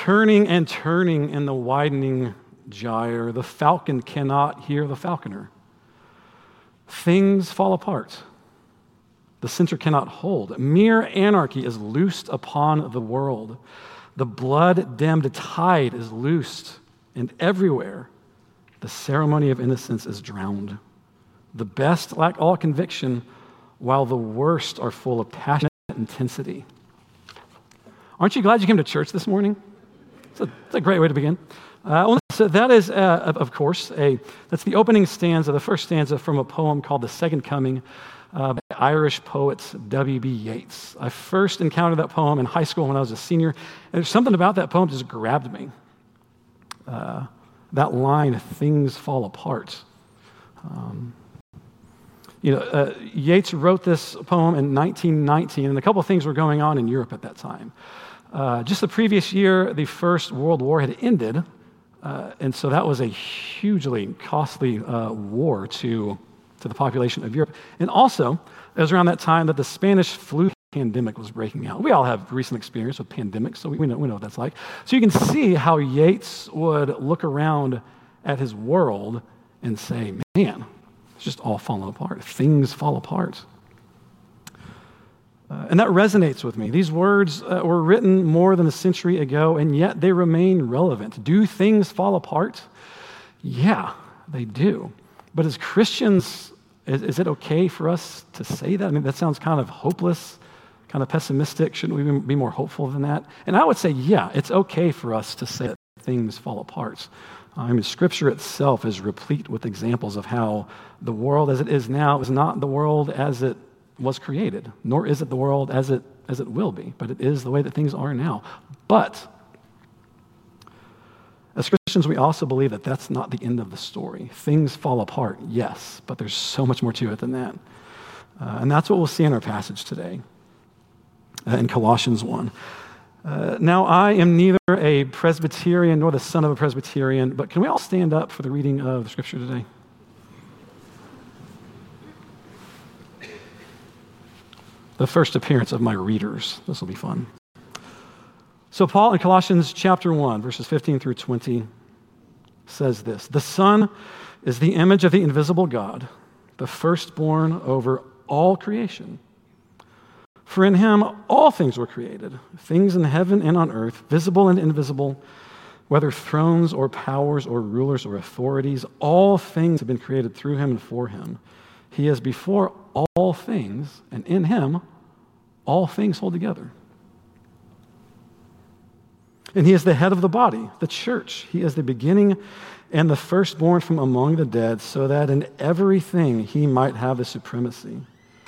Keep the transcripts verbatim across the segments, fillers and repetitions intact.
turning and turning in the widening gyre. The falcon cannot hear the falconer. Things fall apart. The center cannot hold. Mere anarchy is loosed upon the world. The blood-dimmed tide is loosed, and everywhere the ceremony of innocence is drowned. The best lack all conviction, while the worst are full of passionate intensity. Aren't you glad you came to church this morning? It's a, it's a great way to begin. Uh, well, so that is, uh, of, of course, a that's the opening stanza, the first stanza from a poem called The Second Coming uh, by Irish poet W B Yeats. I first encountered that poem in high school when I was a senior, and there's something about that poem that just grabbed me. Uh, that line, things fall apart. Um, you know, uh, Yeats wrote this poem in nineteen nineteen, and a couple of things were going on in Europe at that time. Uh, just the previous year, the First World War had ended, uh, and so that was a hugely costly uh, war to, to the population of Europe. And also, it was around that time that the Spanish flu pandemic was breaking out. We all have recent experience with pandemics, so we know, we know what that's like. So you can see how Yeats would look around at his world and say, man, it's just all falling apart. Things fall apart. Uh, and that resonates with me. These words uh, were written more than a century ago, and yet they remain relevant. Do things fall apart? Yeah, they do. But as Christians, is, is it okay for us to say that? I mean, that sounds kind of hopeless, kind of pessimistic. Shouldn't we be more hopeful than that? And I would say, yeah, it's okay for us to say that things fall apart. I mean, Scripture itself is replete with examples of how the world as it is now is not the world as it was created, nor is it the world as it as it will be, but it is the way that things are now. But as Christians, we also believe that that's not the end of the story. Things fall apart, yes, but there's so much more to it than that. Uh, and that's what we'll see in our passage today uh, in Colossians one. Uh, now, I am neither a Presbyterian nor the son of a Presbyterian, but can we all stand up for the reading of the Scripture today? The first appearance of my readers. This will be fun. So Paul in Colossians chapter one, verses fifteen through twenty, says this: "The Son is the image of the invisible God, the firstborn over all creation. For in him all things were created, things in heaven and on earth, visible and invisible, whether thrones or powers or rulers or authorities, all things have been created through him and for him. He is before all things, and in him all things hold together. And he is the head of the body, the church. He is the beginning and the firstborn from among the dead, so that in everything he might have the supremacy.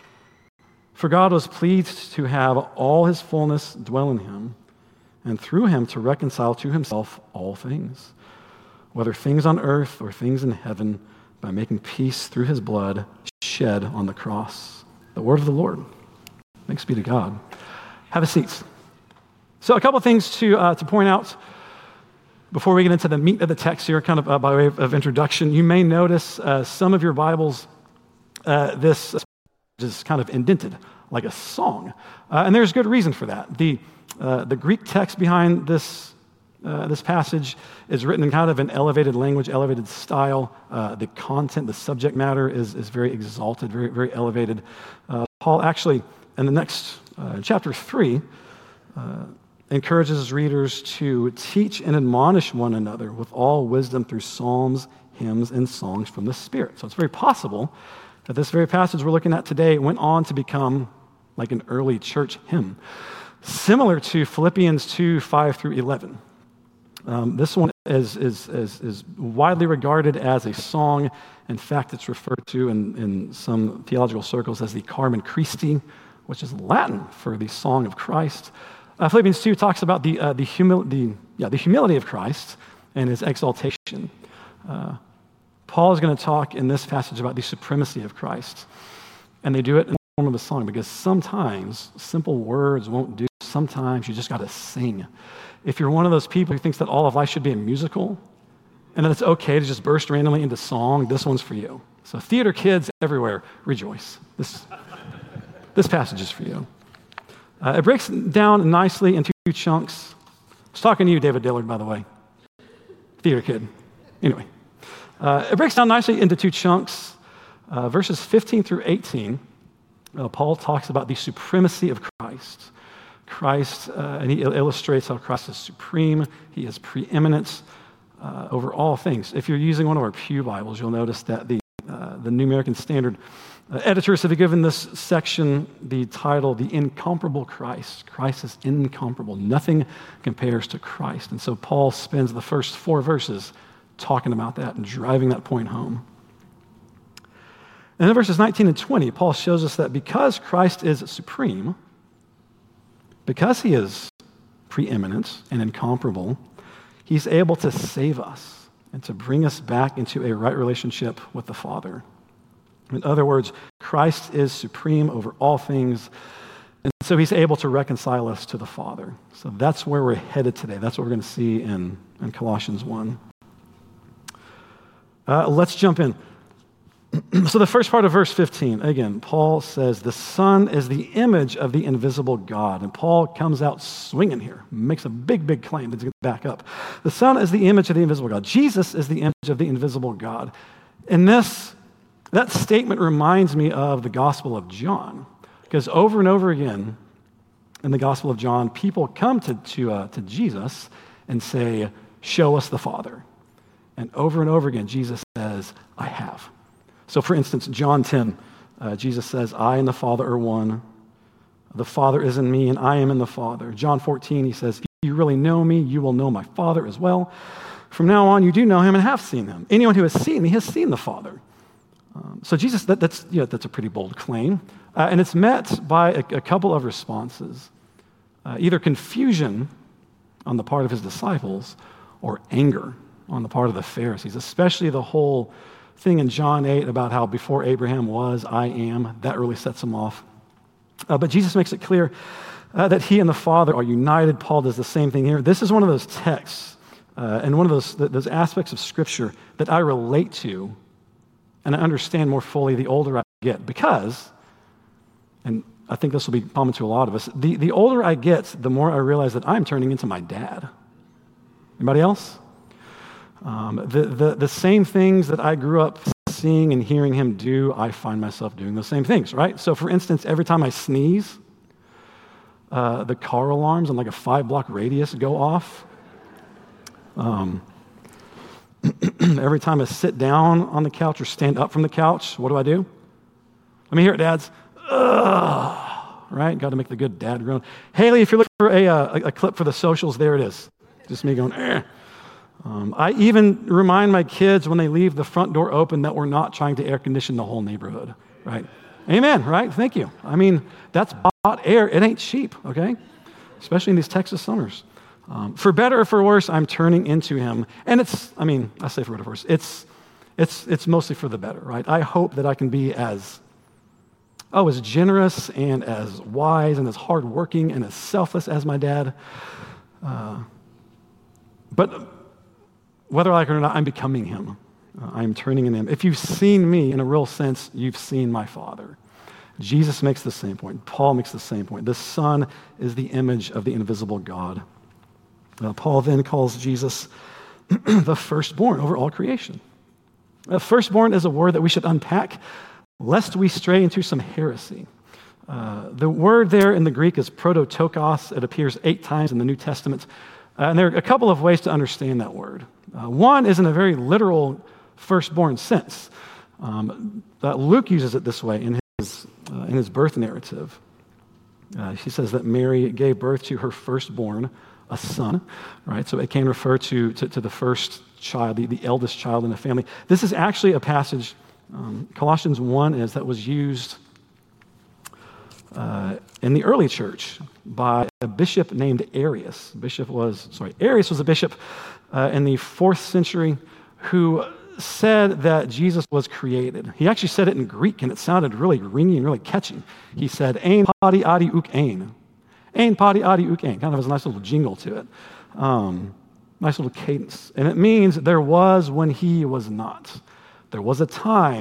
For God was pleased to have all his fullness dwell in him, and through him to reconcile to himself all things, whether things on earth or things in heaven, by making peace through his blood shed on the cross." The word of the Lord. Thanks be to God. Have a seat. So a couple of things to uh, to point out before we get into the meat of the text here, kind of uh, by way of, of introduction. You may notice uh, some of your Bibles, uh, this is kind of indented like a song. Uh, and there's good reason for that. The uh, the Greek text behind this uh, this passage is written in kind of an elevated language, elevated style. Uh, the content, the subject matter is is very exalted, very very elevated. Uh, Paul actually, in the next uh, chapter three, uh, encourages his readers to teach and admonish one another with all wisdom through psalms, hymns, and songs from the Spirit. So it's very possible that this very passage we're looking at today went on to become like an early church hymn, similar to Philippians two, five through eleven. Um, this one is, is, is, is widely regarded as a song. In fact, it's referred to in, in some theological circles as the Carmen Christi, which is Latin for the Song of Christ. Uh, Philippians two talks about the, uh, the, humil- the, yeah, the humility of Christ and his exaltation. Uh, Paul is going to talk in this passage about the supremacy of Christ. And they do it in the form of a song because sometimes simple words won't do. Sometimes you just got to sing. If you're one of those people who thinks that all of life should be a musical and that it's okay to just burst randomly into song, this one's for you. So theater kids everywhere, rejoice. This, this passage is for you. Uh, it breaks down nicely into two chunks. was talking to you, David Dillard, by the way. Theater kid. Anyway, uh, it breaks down nicely into two chunks. Uh, verses fifteen through eighteen, uh, Paul talks about the supremacy of Christ. Christ, uh, and he illustrates how Christ is supreme. He is preeminent uh, over all things. If you're using one of our Pew Bibles, you'll notice that the uh, the New American Standard uh, editors have given this section the title, The Incomparable Christ. Christ is incomparable. Nothing compares to Christ. And so Paul spends the first four verses talking about that and driving that point home. And in verses nineteen and twenty, Paul shows us that because Christ is supreme, because he is preeminent and incomparable, he's able to save us and to bring us back into a right relationship with the Father. In other words, Christ is supreme over all things, and so he's able to reconcile us to the Father. So that's where we're headed today. That's what we're going to see in, in Colossians one. Uh, let's jump in. So the first part of verse fifteen, again, Paul says the Son is the image of the invisible God. And Paul comes out swinging here, makes a big, big claim that's going to back up. The Son is the image of the invisible God. Jesus is the image of the invisible God. And this, that statement reminds me of the Gospel of John, because over and over again in the Gospel of John, people come to, to, uh, to Jesus and say, show us the Father. And over and over again, Jesus says, I have. So for instance, John ten, uh, Jesus says, I and the Father are one. The Father is in me and I am in the Father. John fourteen, he says, if you really know me, you will know my Father as well. From now on, you do know him and have seen him. Anyone who has seen me has seen the Father. Um, so Jesus, that, that's, you know, that's a pretty bold claim. Uh, and it's met by a, a couple of responses. Uh, either confusion on the part of his disciples or anger on the part of the Pharisees, especially the whole thing in John eight about how before Abraham was, I am. That really sets him off. Uh, but Jesus makes it clear uh, that he and the Father are united. Paul does the same thing here. This is one of those texts uh, and one of those, those aspects of Scripture that I relate to and I understand more fully the older I get because, and I think this will be common to a lot of us, the, the older I get, the more I realize that I'm turning into my dad. Anybody else? Um, the, the, the same things that I grew up seeing and hearing him do, I find myself doing those same things, right? So for instance, every time I sneeze, uh, the car alarms on like a five block radius go off. Um, every time I sit down on the couch or stand up from the couch, what do I do? Let me hear it, dads. Ugh, right? Got to make the good dad groan. Haley, if you're looking for a, a, a clip for the socials, there it is. Just me going, eh. Um, I even remind my kids when they leave the front door open that we're not trying to air condition the whole neighborhood, right? Amen, right? Thank you. I mean, that's hot air. It ain't cheap, okay? Especially in these Texas summers. Um, for better or for worse, I'm turning into him. And it's, I mean, I say for better or worse, it's, it's, it's mostly for the better, right? I hope that I can be as, oh, as generous and as wise and as hardworking and as selfless as my dad. Uh, but whether I like it or not, I'm becoming him. Uh, I'm turning in him. If you've seen me in a real sense, you've seen my Father. Jesus makes the same point. Paul makes the same point. The Son is the image of the invisible God. Uh, Paul then calls Jesus the firstborn over all creation. Uh, firstborn is a word that we should unpack lest we stray into some heresy. Uh, the word there in the Greek is prototokos. It appears eight times in the New Testament. Uh, and there are a couple of ways to understand that word. Uh, one is in a very literal firstborn sense. Um, uh, Luke uses it this way in his, uh, in his birth narrative. Uh, he says that Mary gave birth to her firstborn, a son, right? So it can refer to, to, to the first child, the, the eldest child in the family. This is actually a passage, um, Colossians one is, that was used Uh, in the early church by a bishop named Arius. Bishop was, sorry, Arius was a bishop uh, in the fourth century who said that Jesus was created. He actually said it in Greek, and it sounded really ringy and really catchy. He said, "Ein padi adi uk ein." Ein padi adi uk ein. Kind of has a nice little jingle to it. Um, nice little cadence. And it means there was when he was not. There was a time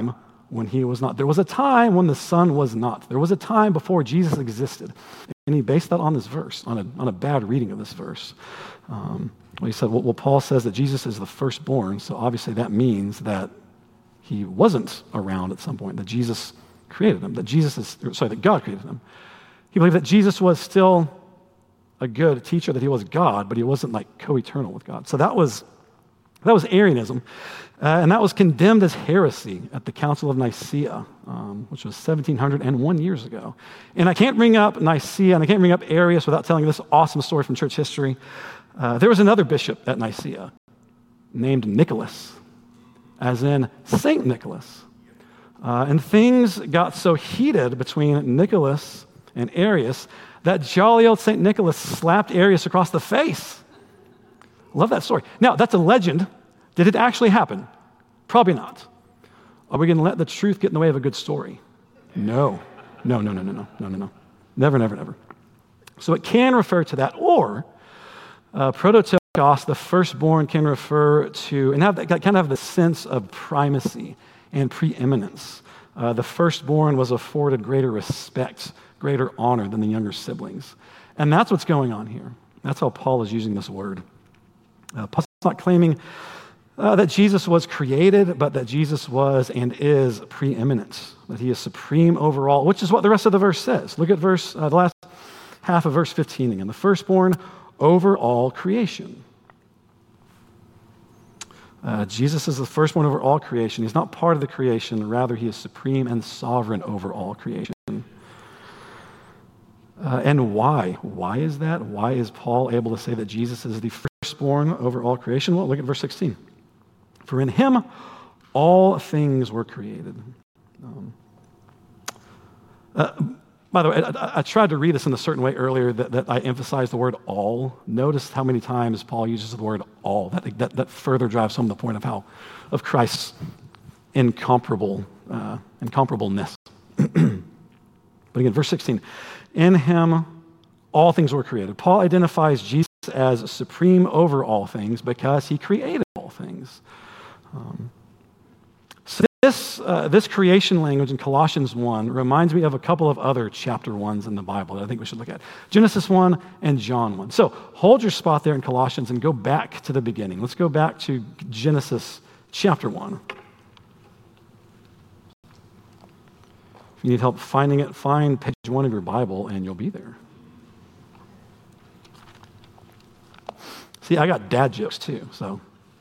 when he was not. There was a time when the Son was not. There was a time before Jesus existed. And he based that on this verse, on a, on a bad reading of this verse. Um, well, he said, well, well, Paul says that Jesus is the firstborn, so obviously that means that he wasn't around at some point, that Jesus created him, that Jesus is, sorry, that God created him. He believed that Jesus was still a good teacher, that he was God, but he wasn't like co-eternal with God. So that was that was Arianism, uh, and that was condemned as heresy at the Council of Nicaea, um, which was seventeen oh one years ago. And I can't bring up Nicaea and I can't bring up Arius without telling you this awesome story from church history. Uh, there was another bishop at Nicaea named Nicholas, as in Saint Nicholas. Uh, and things got so heated between Nicholas and Arius that jolly old Saint Nicholas slapped Arius across the face. Love that story. Now, that's a legend. Did it actually happen? Probably not. Are we going to let the truth get in the way of a good story? No. No, no, no, no, no, no, no, no. Never, never, never. So it can refer to that, or uh, prototokos, the firstborn, can refer to, and have that, kind of have the sense of primacy and preeminence. Uh, the firstborn was afforded greater respect, greater honor than the younger siblings. And that's what's going on here. That's how Paul is using this word. Uh, Paul's not claiming uh, that Jesus was created, but that Jesus was and is preeminent, that he is supreme over all, which is what the rest of the verse says. Look at verse, uh, the last half of verse fifteen again. The firstborn over all creation. Uh, Jesus is the firstborn over all creation. He's not part of the creation. Rather, he is supreme and sovereign over all creation. Uh, and why? Why is that? Why is Paul able to say that Jesus is the firstborn over all creation? Well, look at verse sixteen. For in him all things were created. Um, uh, by the way, I, I tried to read this in a certain way earlier that, that I emphasized the word all. Notice how many times Paul uses the word all. That, that, that further drives home the point of how, of Christ's incomparable, uh, incomparableness. But again, verse sixteen. In him, all things were created. Paul identifies Jesus as supreme over all things because he created all things. Um, so this, uh, this creation language in Colossians one reminds me of a couple of other chapter ones in the Bible that I think we should look at. Genesis one and John one. So hold your spot there in Colossians and go back to the beginning. Let's go back to Genesis chapter one. If you need help finding it, find page one of your Bible and you'll be there. See, I got dad jokes too, so.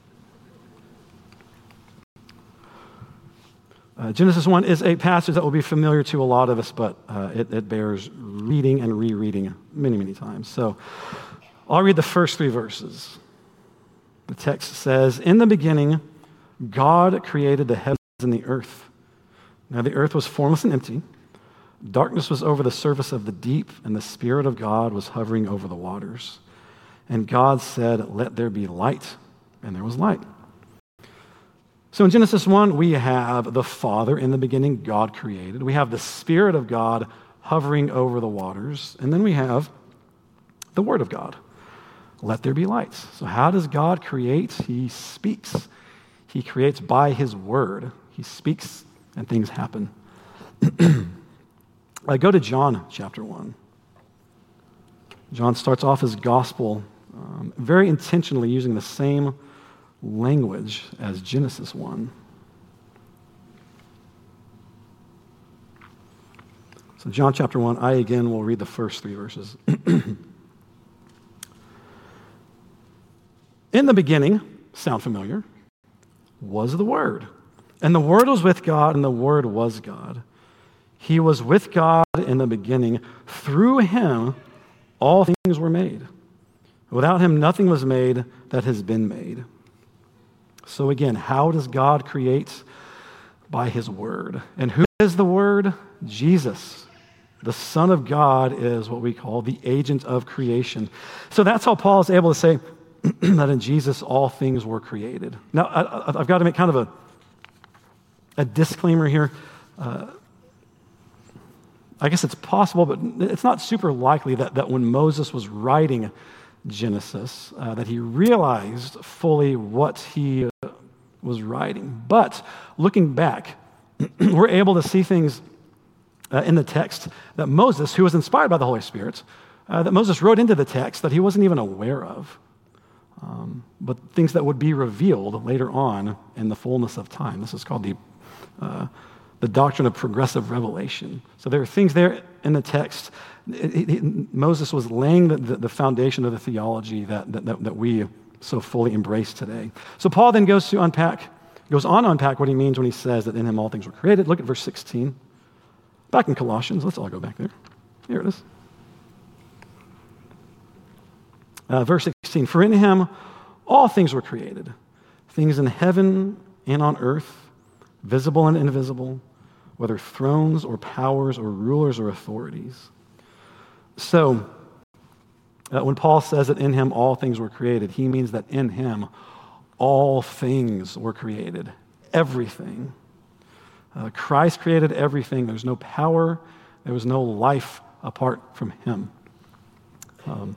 Uh, Genesis one is a passage that will be familiar to a lot of us, but uh, it, it bears reading and rereading many, many times. So I'll read the first three verses. The text says, "In the beginning, God created the heavens and the earth. Now the earth was formless and empty. Darkness was over the surface of the deep, and the Spirit of God was hovering over the waters. And God said, 'Let there be light,' and there was light." So in Genesis one, we have the Father. In the beginning, God created. We have the Spirit of God hovering over the waters. And then we have the Word of God. Let there be light. So how does God create? He speaks. He creates by his Word. He speaks and things happen. I go to John chapter one. John starts off his gospel um, very intentionally using the same language as Genesis one. So John chapter one, I again will read the first three verses. "In the beginning," sound familiar, "was the Word. And the Word was with God, and the Word was God. He was with God in the beginning. Through him, all things were made. Without him, nothing was made that has been made." So again, how does God create? By his Word. And who is the Word? Jesus. The Son of God is what we call the agent of creation. So that's how Paul is able to say that in Jesus, all things were created. Now, I, I've got to make kind of a A disclaimer here. Uh, I guess it's possible, but it's not super likely that, that when Moses was writing Genesis, uh, that he realized fully what he uh, was writing. But looking back we're able to see things uh, in the text that Moses, who was inspired by the Holy Spirit, uh, that Moses wrote into the text that he wasn't even aware of, um, but things that would be revealed later on in the fullness of time. This is called the uh, the doctrine of progressive revelation. So there are things there in the text. It, it, it, Moses was laying the, the, the foundation of the theology that, that, that, that we so fully embrace today. So Paul then goes to unpack, goes on to unpack what he means when he says that in him all things were created. Look at verse sixteen. Back in Colossians. Let's all go back there. Here it is. Uh, verse sixteen, for in him all things were created, things in heaven and on earth, visible and invisible, whether thrones or powers or rulers or authorities. So, uh, when Paul says that in him all things were created, he means that in him all things were created, everything. Uh, Christ created everything. There's no power, there was no life apart from him. Um,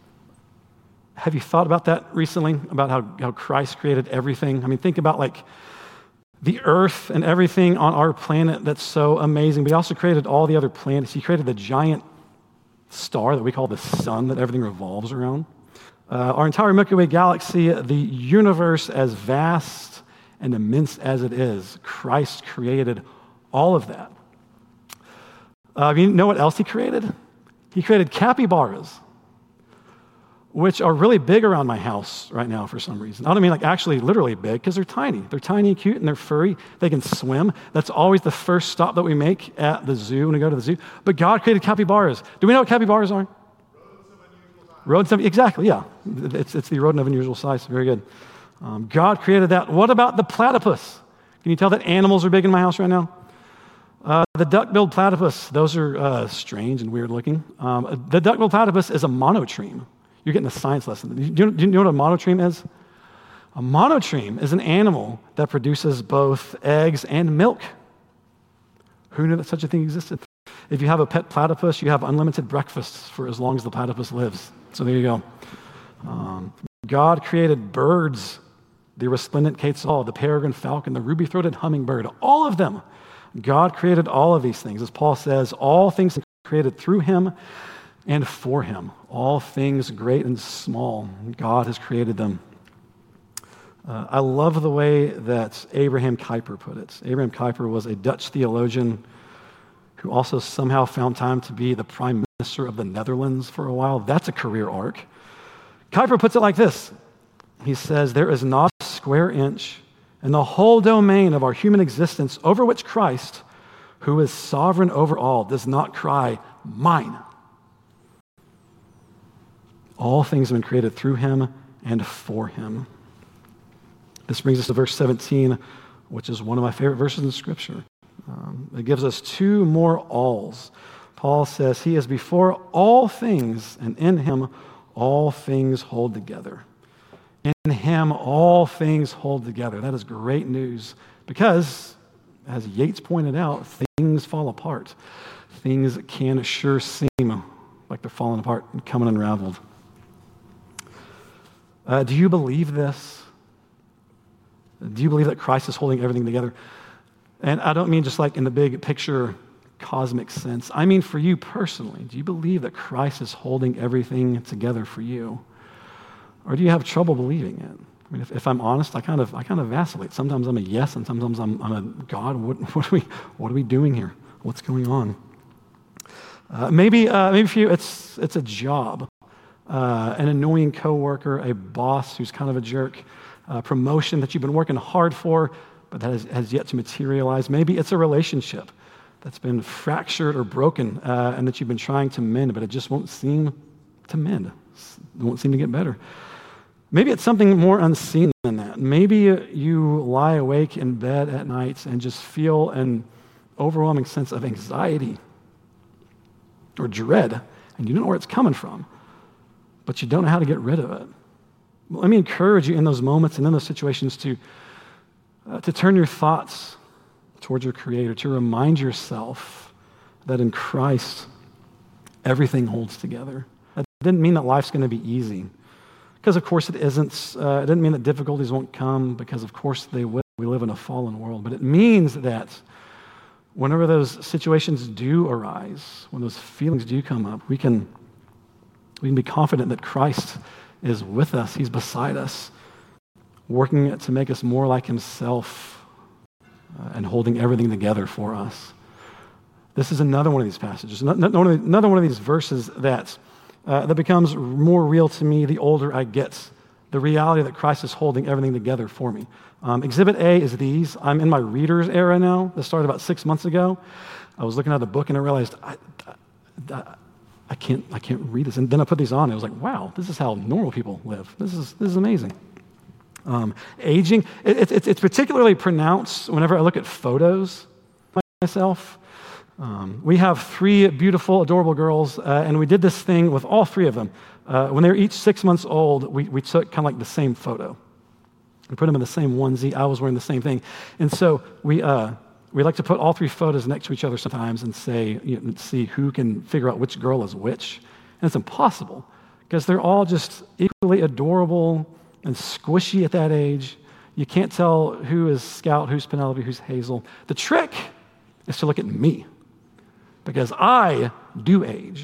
have you thought about that recently, about how, how Christ created everything? I mean, think about like the earth and everything on our planet that's so amazing, but he also created all the other planets. He created the giant star that we call the sun that everything revolves around. Uh, our entire Milky Way galaxy, the universe as vast and immense as it is, Christ created all of that. Uh, you know what else he created? He created capybaras, which are really big around my house right now for some reason. I don't mean like actually literally big, because they're tiny. They're tiny and cute and they're furry. They can swim. That's always the first stop that we make at the zoo when we go to the zoo. But God created capybaras. Do we know what capybaras are? Rodents of unusual size. Exactly, yeah. It's, it's the rodent of unusual size. Very good. Um, God created that. What about the platypus? Can you tell that animals are big in my house right now? Uh, the duck-billed platypus, those are uh, strange and weird looking. Um, the duck-billed platypus is a monotreme. You're getting a science lesson. Do you, do you know what a monotreme is? A monotreme is an animal that produces both eggs and milk. Who knew that such a thing existed? If you have a pet platypus, you have unlimited breakfasts for as long as the platypus lives. So there you go. Um, God created birds, the resplendent quetzal, the peregrine falcon, the ruby-throated hummingbird, all of them. God created all of these things. As Paul says, all things are created through him and for him. All things great and small, God has created them. Uh, I love the way that Abraham Kuyper put it. Abraham Kuyper was a Dutch theologian who also somehow found time to be the prime minister of the Netherlands for a while. That's a career arc. Kuyper puts it like this. He says, there is not a square inch in the whole domain of our human existence over which Christ, who is sovereign over all, does not cry, mine. All things have been created through him and for him. This brings us to verse seventeen, which is one of my favorite verses in Scripture. Um, it gives us two more alls. Paul says, he is before all things, and in him all things hold together. In him all things hold together. That is great news because, as Yates pointed out, things fall apart. Things can sure seem like they're falling apart and coming unraveled. Uh, do you believe this? Do you believe that Christ is holding everything together? And I don't mean just like in the big picture cosmic sense. I mean for you personally. Do you believe that Christ is holding everything together for you? Or do you have trouble believing it? I mean, if, if I'm honest, I kind of I kind of vacillate. Sometimes I'm a yes, and sometimes I'm, I'm a God. What, what are we what are we doing here? What's going on? Uh, maybe uh, maybe for you, it's it's a job, uh, an annoying coworker, a boss who's kind of a jerk, a promotion that you've been working hard for, but that has, has yet to materialize. Maybe it's a relationship that's been fractured or broken, uh, and that you've been trying to mend, but it just won't seem to mend. It won't seem to get better. Maybe it's something more unseen than that. Maybe you lie awake in bed at night and just feel an overwhelming sense of anxiety or dread, and you don't know where it's coming from, but you don't know how to get rid of it. Well, let me encourage you in those moments and in those situations to, uh, to turn your thoughts towards your Creator, to remind yourself that in Christ, everything holds together. That didn't mean that life's going to be easy. Because, of course, it isn't. Uh, it doesn't mean that difficulties won't come, because, of course, they will. We live in a fallen world. But it means that whenever those situations do arise, when those feelings do come up, we can, we can be confident that Christ is with us. He's beside us, working to make us more like himself uh, and holding everything together for us. This is another one of these passages, another one of these verses that, uh, that becomes more real to me the older I get, the reality that Christ is holding everything together for me. Um, exhibit A is these. I'm in my reader's era now. This started about six months ago. I was looking at the book and I realized I, I, I can't I can't read this. And then I put these on and I was like, wow, this is how normal people live. This is this is amazing. Um, aging, it, it, it's particularly pronounced whenever I look at photos of myself. Um, we have three beautiful, adorable girls, uh, and we did this thing with all three of them. Uh, when they were each six months old, we, we took kind of like the same photo. We put them in the same onesie. I was wearing the same thing. And so we uh, we like to put all three photos next to each other sometimes and say, you know, see who can figure out which girl is which. And it's impossible because they're all just equally adorable and squishy at that age. You can't tell who is Scout, who's Penelope, who's Hazel. The trick is to look at me because I do age.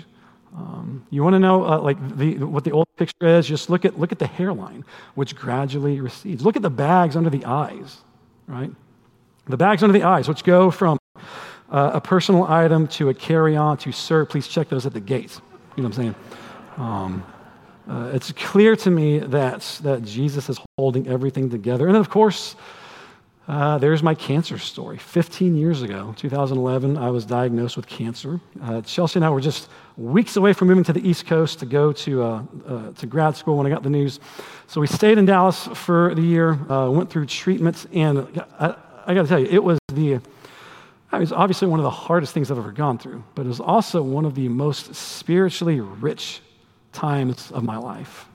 Um, you want to know uh, like the, what the old picture is? Just look at look at the hairline, which gradually recedes. Look at the bags under the eyes, right? The bags under the eyes, which go from uh, a personal item to a carry-on to, sir, please check those at the gate. You know what I'm saying? Um, uh, it's clear to me that that Jesus is holding everything together. And then, of course, Uh, there's my cancer story. fifteen years ago, two thousand eleven, I was diagnosed with cancer. Uh, Chelsea and I were just weeks away from moving to the East Coast to go to uh, uh, to grad school when I got the news. So we stayed in Dallas for the year, uh, went through treatments, and I, I got to tell you, it was the it was obviously one of the hardest things I've ever gone through, but it was also one of the most spiritually rich times of my life.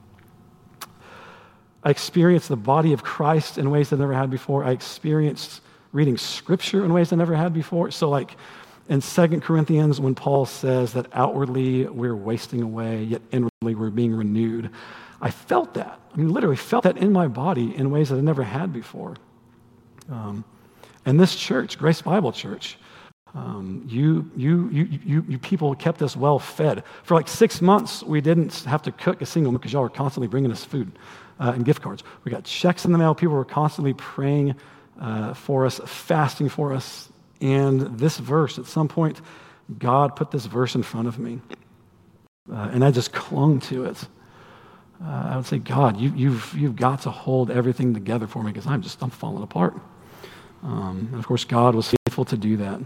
I experienced the body of Christ in ways I never had before. I experienced reading Scripture in ways I never had before. So like in Second Corinthians, when Paul says that outwardly we're wasting away, yet inwardly we're being renewed, I felt that. I mean, literally felt that in my body in ways that I never had before. Um, and this church, Grace Bible Church, um, you, you, you, you, you people kept us well fed. For like six months, we didn't have to cook a single meal because y'all were constantly bringing us food. Uh, and gift cards. We got checks in the mail. People were constantly praying uh, for us, fasting for us. And this verse, at some point, God put this verse in front of me. Uh, and I just clung to it. Uh, I would say, God, you, you've, you've got to hold everything together for me because I'm just, I'm falling apart. Um, and of course, God was faithful to do that.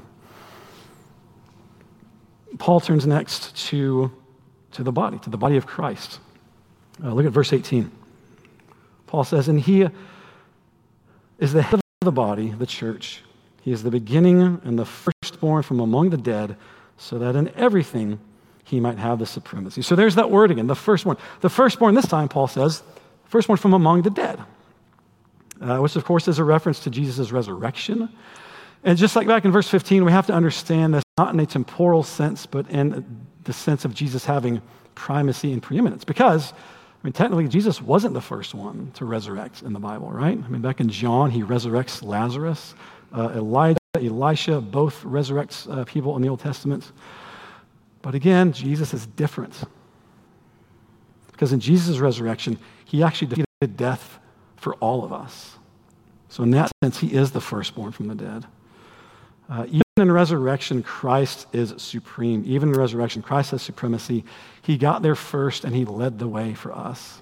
Paul turns next to, to the body, to the body of Christ. Uh, look at verse eighteen. Paul says, and he is the head of the body, the church. He is the beginning and the firstborn from among the dead, so that in everything he might have the supremacy. So there's that word again, the firstborn. The firstborn this time, Paul says, firstborn from among the dead, uh, which of course is a reference to Jesus' resurrection. And just like back in verse fifteen, we have to understand this not in a temporal sense, but in the sense of Jesus having primacy and preeminence. Because I mean, technically, Jesus wasn't the first one to resurrect in the Bible, right? I mean, back in John, he resurrects Lazarus. Uh, Elijah, Elisha, both resurrects uh, people in the Old Testament. But again, Jesus is different. Because in Jesus' resurrection, he actually defeated death for all of us. So in that sense, he is the firstborn from the dead. Uh, even in resurrection, Christ is supreme. Even in resurrection, Christ has supremacy. He got there first, and he led the way for us.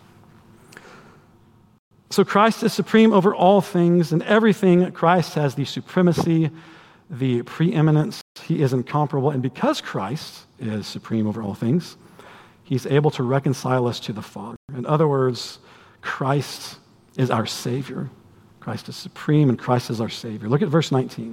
So Christ is supreme over all things and everything. Christ has the supremacy, the preeminence. He is incomparable. And because Christ is supreme over all things, he's able to reconcile us to the Father. In other words, Christ is our Savior. Christ is supreme, and Christ is our Savior. Look at verse nineteen.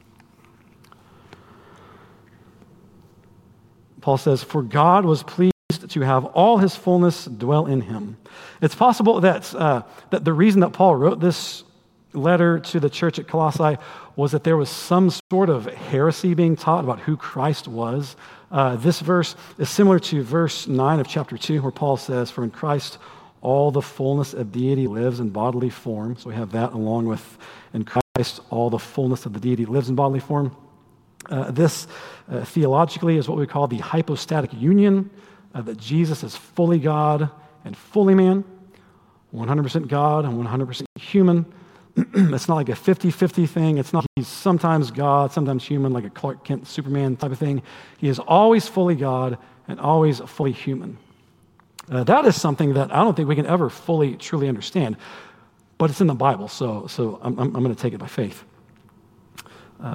Paul says, for God was pleased to have all his fullness dwell in him. It's possible that, uh, that the reason that Paul wrote this letter to the church at Colossae was that there was some sort of heresy being taught about who Christ was. Uh, this verse is similar to verse nine of chapter two, where Paul says, for in Christ all the fullness of deity lives in bodily form. So we have that along with in Christ Christ, all the fullness of the deity lives in bodily form. Uh, this uh, theologically is what we call the hypostatic union, uh, that Jesus is fully God and fully man, one hundred percent God and one hundred percent human. It's not like a fifty-fifty thing. It's not he's sometimes God, sometimes human, like a Clark Kent Superman type of thing. He is always fully God and always fully human. Uh, that is something that I don't think we can ever fully, truly understand, but it's in the Bible, so so I'm, I'm, I'm going to take it by faith. Uh,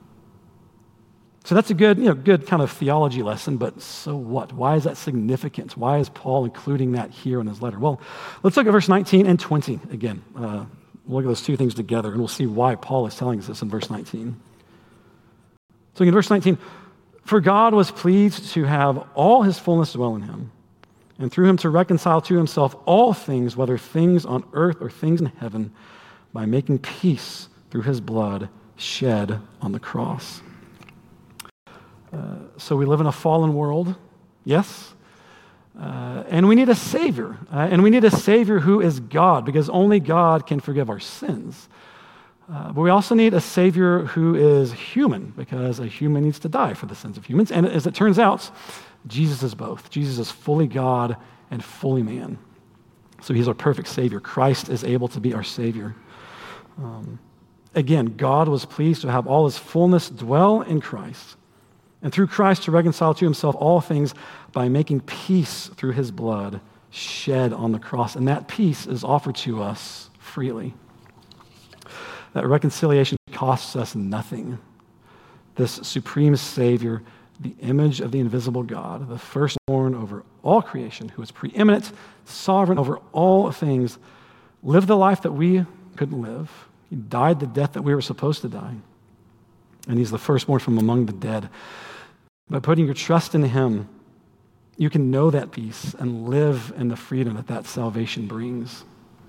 so that's a good, you know, good kind of theology lesson, but so what? Why is that significant? Why is Paul including that here in his letter? Well, let's look at verse nineteen and twenty again. Uh, we'll look at those two things together, and we'll see why Paul is telling us this in verse nineteen. So in verse nineteen, for God was pleased to have all his fullness dwell in him, and through him to reconcile to himself all things, whether things on earth or things in heaven, by making peace through his blood shed on the cross. Uh, so we live in a fallen world, yes, uh, and we need a Savior, uh, and we need a Savior who is God, because only God can forgive our sins. Uh, but we also need a Savior who is human, because a human needs to die for the sins of humans, and as it turns out, Jesus is both. Jesus is fully God and fully man. So he's our perfect Savior. Christ is able to be our Savior. Um, again, God was pleased to have all his fullness dwell in Christ, and through Christ to reconcile to himself all things by making peace through his blood shed on the cross. And that peace is offered to us freely. That reconciliation costs us nothing. This supreme Savior, the image of the invisible God, the firstborn over all creation, who is preeminent, sovereign over all things, lived the life that we couldn't live. He died the death that we were supposed to die. And he's the firstborn from among the dead. By putting your trust in him, you can know that peace and live in the freedom that that salvation brings.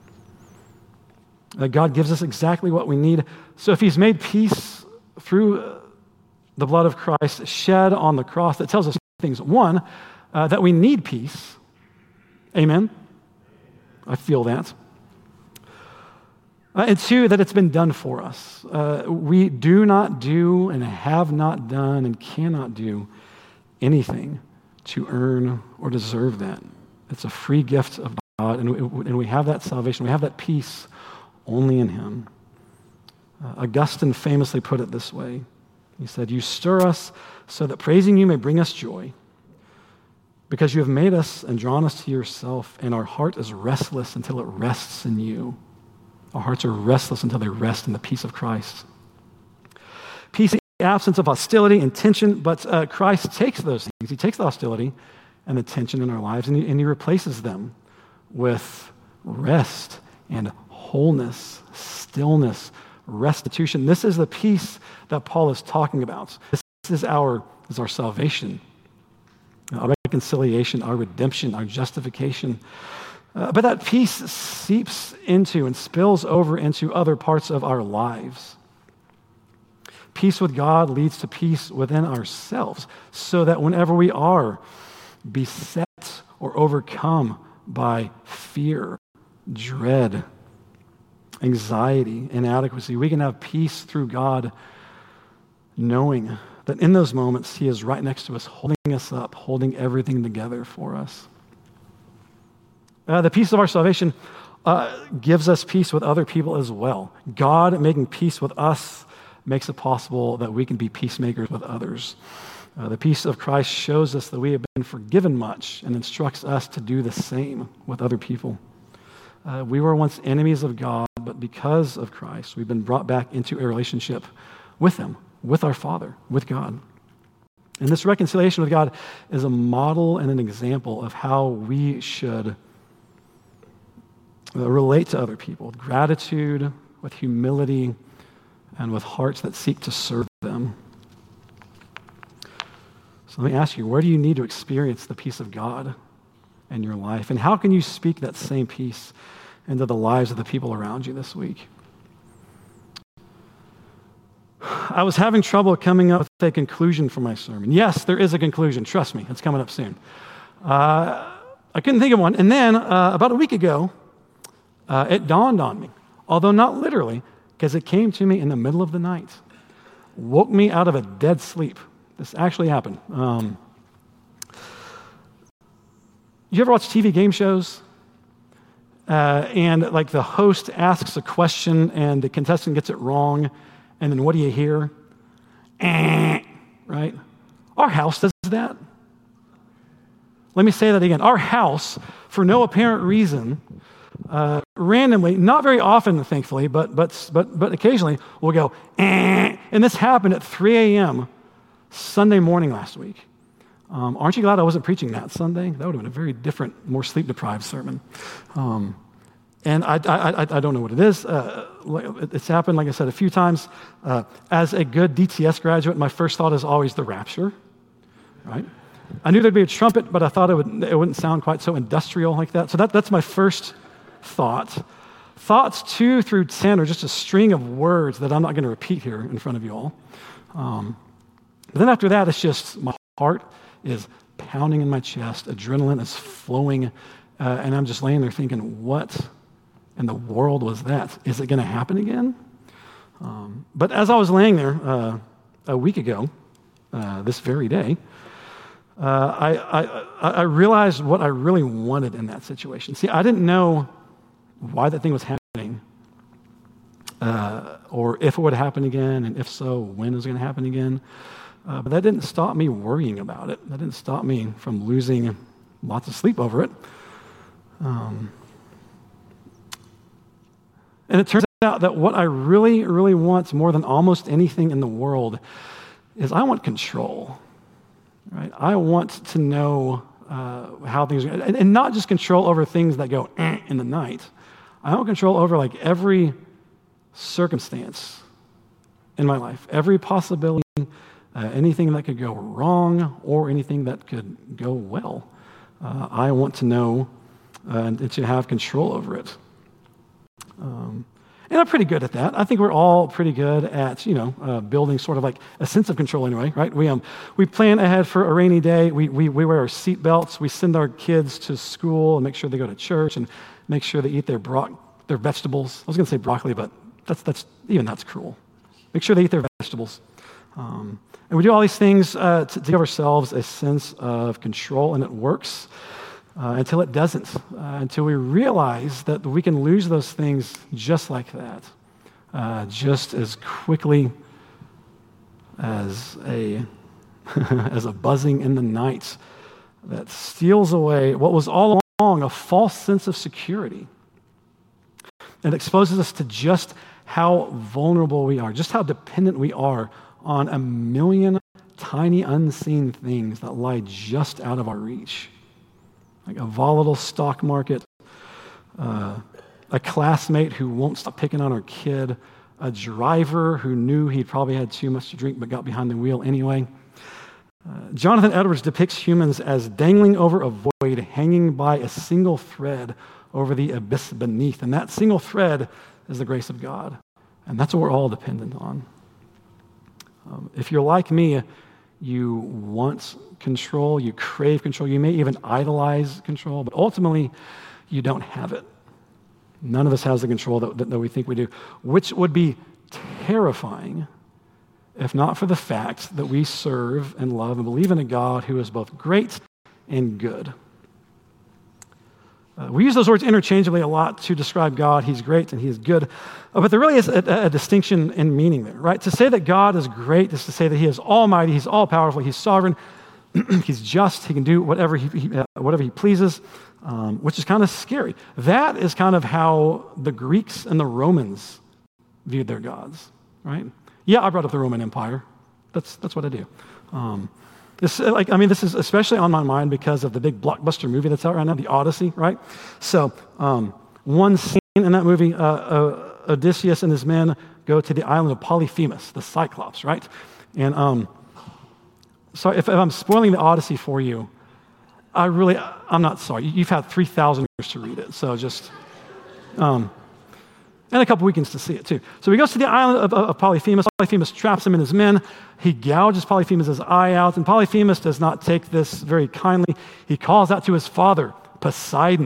That God gives us exactly what we need. So if he's made peace through the blood of Christ shed on the cross, that tells us two things. One, uh, that we need peace. Amen? I feel that. Uh, and two, that it's been done for us. Uh, we do not do and have not done and cannot do anything to earn or deserve that. It's a free gift of God, and we, and we have that salvation. We have that peace only in him. Uh, Augustine famously put it this way. He said, you stir us so that praising you may bring us joy, because you have made us and drawn us to yourself, and our heart is restless until it rests in you. Our hearts are restless until they rest in the peace of Christ. Peace in the absence of hostility and tension, but uh, Christ takes those things. He takes the hostility and the tension in our lives, and he, and he replaces them with rest and wholeness, stillness, restitution. This is the peace that Paul is talking about. This is our, is our salvation, our reconciliation, our redemption, our justification. Uh, but that peace seeps into and spills over into other parts of our lives. Peace with God leads to peace within ourselves, so that whenever we are beset or overcome by fear, dread, anxiety, inadequacy, we can have peace through God, knowing that in those moments he is right next to us, holding us up, holding everything together for us. Uh, the peace of our salvation uh, gives us peace with other people as well. God making peace with us makes it possible that we can be peacemakers with others. Uh, the peace of Christ shows us that we have been forgiven much and instructs us to do the same with other people. Uh, we were once enemies of God, but because of Christ, we've been brought back into a relationship with him, with our Father, with God. And this reconciliation with God is a model and an example of how we should relate to other people with gratitude, with humility, and with hearts that seek to serve them. So let me ask you, where do you need to experience the peace of God in your life? And how can you speak that same peace into the lives of the people around you this week? I was having trouble coming up with a conclusion for my sermon. Yes, there is a conclusion. Trust me, it's coming up soon. Uh, I couldn't think of one. And then uh, about a week ago, Uh, it dawned on me, although not literally, because it came to me in the middle of the night, woke me out of a dead sleep. This actually happened. Um, you ever watch T V game shows? Uh, and like the host asks a question and the contestant gets it wrong, and then what do you hear? Eh, right? Our house does that. Let me say that again. Our house, for no apparent reason, uh, randomly, not very often, thankfully, but but but but occasionally, will go, eh. And this happened at three a.m. Sunday morning last week. Um, aren't you glad I wasn't preaching that Sunday? That would have been a very different, more sleep-deprived sermon. Um, and I, I, I, I don't know what it is. Uh, it's happened, like I said, a few times. Uh, as a good D T S graduate, my first thought is always the rapture, right? I knew there'd be a trumpet, but I thought it, would, it wouldn't sound quite so industrial like that. So that, that's my first thought. Thoughts two through ten are just a string of words that I'm not going to repeat here in front of you all. Um, but then after that, it's just my heart is pounding in my chest, adrenaline is flowing, uh, and I'm just laying there thinking, what in the world was that? Is it going to happen again? Um, but as I was laying there uh, a week ago, uh, this very day, uh, I, I, I realized what I really wanted in that situation. See, I didn't know why that thing was happening, uh, or if it would happen again, and if so, when it was going to happen again. Uh, but that didn't stop me worrying about it. That didn't stop me from losing lots of sleep over it. Um, and it turns out that what I really, really want more than almost anything in the world is I want control. Right? I want to know uh, how things are, and, and not just control over things that go eh, in the night. I want control over like every circumstance in my life, every possibility. Uh, anything that could go wrong or anything that could go well. Uh, I want to know uh, and to have control over it. Um, and I'm pretty good at that. I think we're all pretty good at, you know, uh, building sort of like a sense of control anyway, right? We um we plan ahead for a rainy day. We we, we wear our seat belts. We send our kids to school and make sure they go to church and make sure they eat their bro- their vegetables. I was going to say broccoli, but that's that's even that's cruel. Make sure they eat their vegetables. Um, And we do all these things uh, to, to give ourselves a sense of control, and it works uh, until it doesn't, uh, until we realize that we can lose those things just like that, uh, just as quickly as a as a buzzing in the night that steals away what was all along a false sense of security. It exposes us to just how vulnerable we are, just how dependent we are on a million tiny unseen things that lie just out of our reach. Like a volatile stock market, uh, a classmate who won't stop picking on our kid, a driver who knew he'd probably had too much to drink but got behind the wheel anyway. Uh, Jonathan Edwards depicts humans as dangling over a void, hanging by a single thread over the abyss beneath. And that single thread is the grace of God. And that's what we're all dependent on. Um, if you're like me, you want control, you crave control, you may even idolize control, but ultimately, you don't have it. None of us has the control that, that, that we think we do, which would be terrifying if not for the fact that we serve and love and believe in a God who is both great and good. Uh, we use those words interchangeably a lot to describe God. He's great and he is good. Uh, but there really is a, a distinction in meaning there, right? To say that God is great is to say that he is almighty, he's all-powerful, he's sovereign, he's just, he can do whatever he, he, uh, whatever he pleases, um, which is kind of scary. That is kind of how the Greeks and the Romans viewed their gods, right? Yeah, I brought up the Roman Empire. That's, that's what I do. Um, This, like, I mean, this is especially on my mind because of the big blockbuster movie that's out right now, The Odyssey, right? So um, one scene in that movie, uh, uh, Odysseus and his men go to the island of Polyphemus, the Cyclops, right? And um, so if, if I'm spoiling The Odyssey for you, I really, I'm not sorry. You've had three thousand years to read it, so just, um, and a couple weekends to see it too. So he goes to the island of, of Polyphemus. Polyphemus traps him and his men. He gouges Polyphemus' eye out, and Polyphemus does not take this very kindly. He calls out to his father, Poseidon,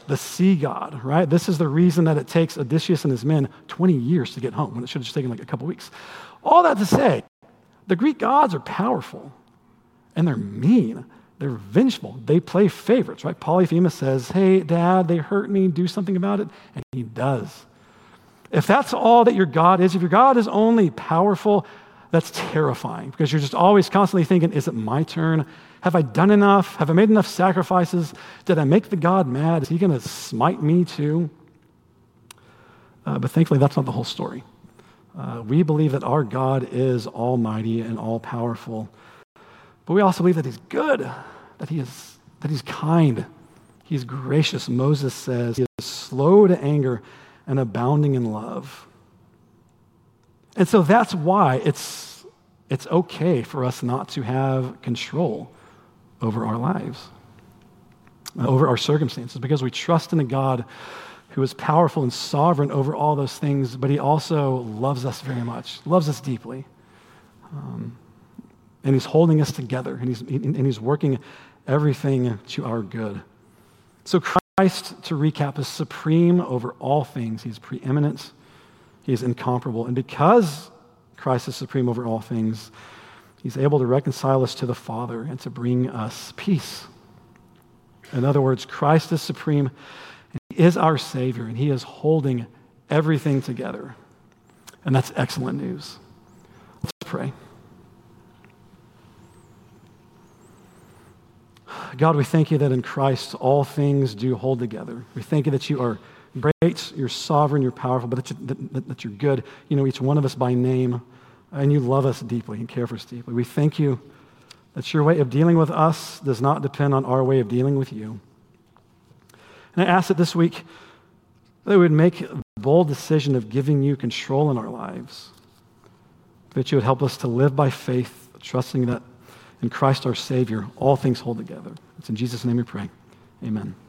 the sea god, right? This is the reason that it takes Odysseus and his men twenty years to get home when it should have just taken like a couple weeks. All that to say, the Greek gods are powerful and they're mean. They're vengeful. They play favorites, right? Polyphemus says, hey, Dad, they hurt me. Do something about it. And he does. If that's all that your God is, if your God is only powerful, that's terrifying because you're just always constantly thinking, is it my turn? Have I done enough? Have I made enough sacrifices? Did I make the God mad? Is he going to smite me too? Uh, but thankfully, that's not the whole story. Uh, we believe that our God is almighty and all-powerful. But we also believe that he's good, that he is that he's kind, he's gracious. Moses says he is slow to anger and abounding in love. And so that's why it's it's okay for us not to have control over our lives, over our circumstances, because we trust in a God who is powerful and sovereign over all those things, but he also loves us very much, loves us deeply. Um, And he's holding us together, and he's, and he's working everything to our good. So Christ, to recap, is supreme over all things. He's preeminent. He is incomparable. And because Christ is supreme over all things, he's able to reconcile us to the Father and to bring us peace. In other words, Christ is supreme, and he is our Savior, and he is holding everything together. And that's excellent news. Let's pray. God, we thank you that in Christ all things do hold together. We thank you that you are great, you're sovereign, you're powerful, but that, you, that, that you're good. You know each one of us by name, and you love us deeply and care for us deeply. We thank you that your way of dealing with us does not depend on our way of dealing with you. And I ask that this week that we would make a bold decision of giving you control in our lives, that you would help us to live by faith, trusting that in Christ our Savior, all things hold together. It's in Jesus' name we pray. Amen.